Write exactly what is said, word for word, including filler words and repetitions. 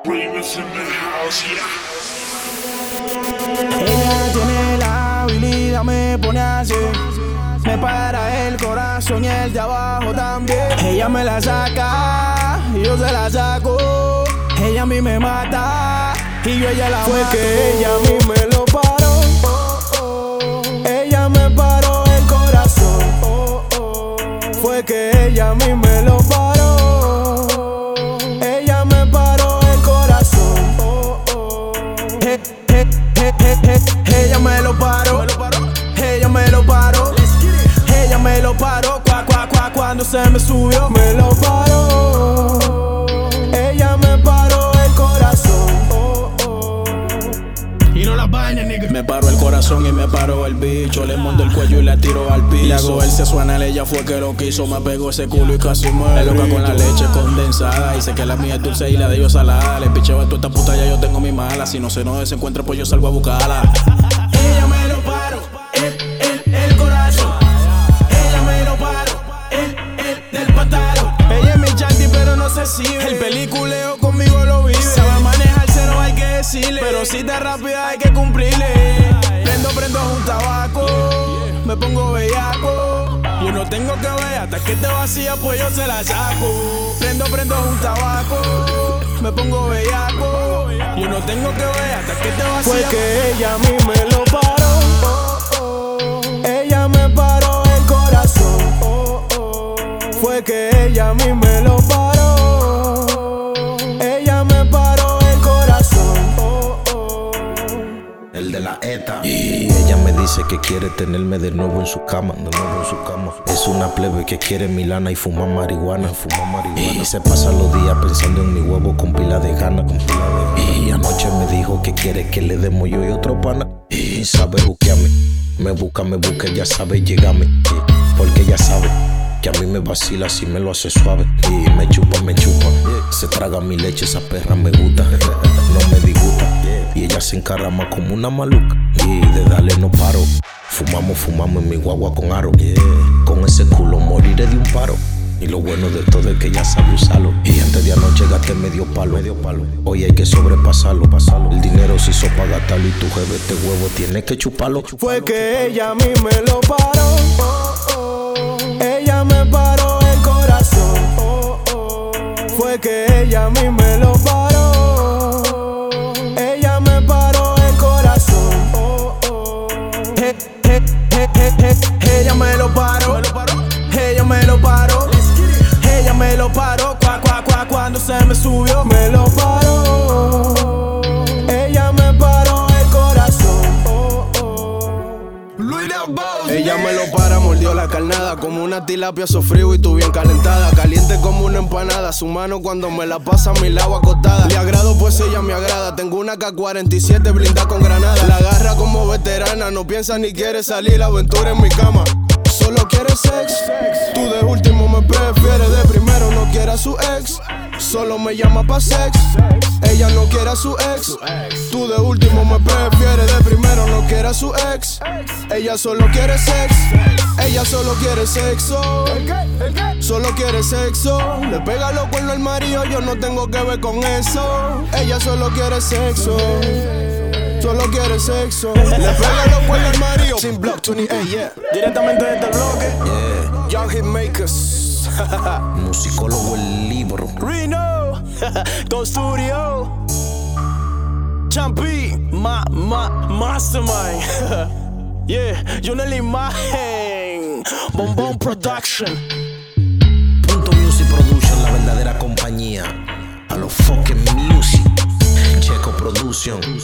Remix in the house, yeah. Ella tiene la habilidad, me pone así. Me para el corazón y el de abajo también. Ella me la saca y yo se la saco. Ella a mí me mata y yo a ella la Fue mato. que ella a mí me lo paró. Oh, oh. Ella me paró el corazón. Oh, oh. Fue que ella a mí me lo paró. Ella me paró el corazón. Oh, oh. Eh, eh, eh, eh, eh. Ella me lo paró. Ella me lo paró. Ella me lo paró. Cuá, cuá, cuá, cuando se me subió. Me lo paró. Ella me paró el corazón. Oh, oh. Y no la vaina, nigga. Me paró el corazón y me paró el bicho. Le mundo el cuello y le tiro al piso. Le hago el sexo anal, ella fue que lo quiso. Me pegó ese culo y casi muero. Es loca con la leche condensada. Dice que la mía es dulce y la de ellos salada. Le picheo a toda esta puta, ya yo tengo mi mala. Si no se nos desencuentra, pues yo salgo a buscarla. Ella me lo paró, el, el, el corazón. Ella me lo paró, el, el del pantalón. Ella es mi chanti, pero no se sirve. El peliculeo conmigo lo vive. Sabe manejarse, no hay que decirle. Pero si está rápida, hay que cumplirle. Prendo, prendo un tabaco. Me pongo bellaco. Yo no tengo que ver hasta que te vacía, pues yo se la saco. Prendo, prendo un tabaco. Me pongo bellaco. Yo no tengo que ver hasta que te vacía. Fue que ella a mí me lo paró. Oh, oh. Ella me paró el corazón. Oh, oh. Fue que ella a mí me lo paró. Ella me paró el corazón. Oh, oh. El de la ETA. Y ella me dice que quiere tenerme de nuevo en su cama, de nuevo en su cama. Es una plebe que quiere Milana y fuma marihuana, fuma marihuana. Y se pasa los días pensando en mi huevo con pila de gana, con pila de gana. Y anoche me dijo que quiere que le demos yo y otro pana. Y sabe buquearme, me busca, me busca, ella sabe llegarme. Porque ella sabe que a mí me vacila si me lo hace suave. Y me chupa, me chupa. Se traga mi leche, esa perra me gusta. No me disgusta. Y ella se encarama como una maluca. Y de darle no paro. Fumamos, fumamos en mi guagua con aro. Con ese culo moriré de un paro. Y lo bueno de todo es que ella sabe usarlo. Y antes de anoche gasté medio palo, medio palo. Hoy hay que sobrepasarlo, pasarlo. El dinero se hizo para gastarlo y tu jefe este huevo tiene que chuparlo. Fue que ella a mí me lo paró. Oh, oh. Ella me paró el corazón. Oh, oh. Fue que ella a mí me lo paró. Ella me paró el corazón. Oh, oh. Eh, eh, eh, eh, eh. Ella me lo paró. Ella me lo paró. Ella me lo paró. Cuá, cuá, cuá, cuando se me subió. Me lo paró. Ella me paró el corazón. Oh, oh. Ella me lo para, mordió la carnada como una tilapia sofrío y tú bien calentada. Caliente como una empanada, su mano cuando me la pasa a mi lado acostada. Le agrado pues ella me agrada, tengo una K cuarenta y siete blindada con granada. La agarra como veterana, no piensa ni quiere salir, la aventura en mi cama. Solo quiere sex, tú de último me prefieres, de primero no quiere a su ex. Solo me llama pa' sex, ella no quiere a su ex. Tú de último me prefieres, de primero no quiere a su ex. Ella solo quiere sex, ella solo quiere sexo. Solo quiere sexo, le pega los cuernos al marido, yo no tengo que ver con eso. Ella solo quiere sexo. Solo quiere sexo. Le pega los cuernos al marido. Sin Block veintiocho, yeah. Directamente desde el bloque. Yeah. Young Hitmakers. Musicólogo el libro. Reno. Go Studio. Champi. Ma, ma, Mastermind. Yeah. Yo en la imagen. Bombón Production. Punto Music Production, la verdadera compañía. A los fucking music. Checo Production.